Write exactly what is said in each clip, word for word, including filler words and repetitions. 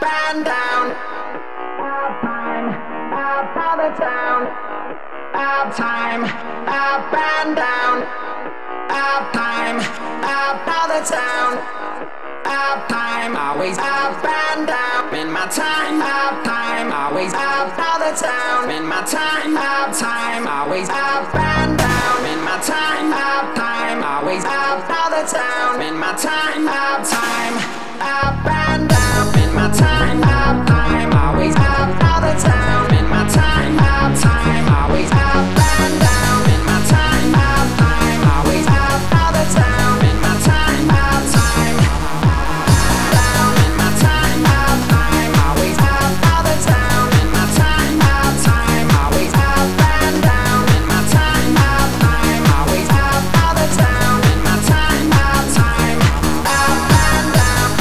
up and down. Up time, up all the town. Up time, up and down. Up time, up all the town. Up time, always up and down. In my time, up time, always up all the town. In my time, up time, always up and down. In my time, up time, always up all the town. In my time, up time, up and down. In my time, up time, always up all the town. In my time, up time, always up and down. In my time, up time, always up all the town. In my time, up time, down. In my time, up time, always up all the town. In my time, up time, always up and down. In my time, up time, always up all the town. In my time, up time, up and down.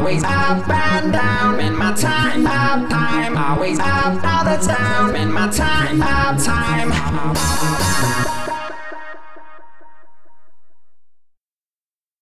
always up and down in my time, up time, always up all the time in my time.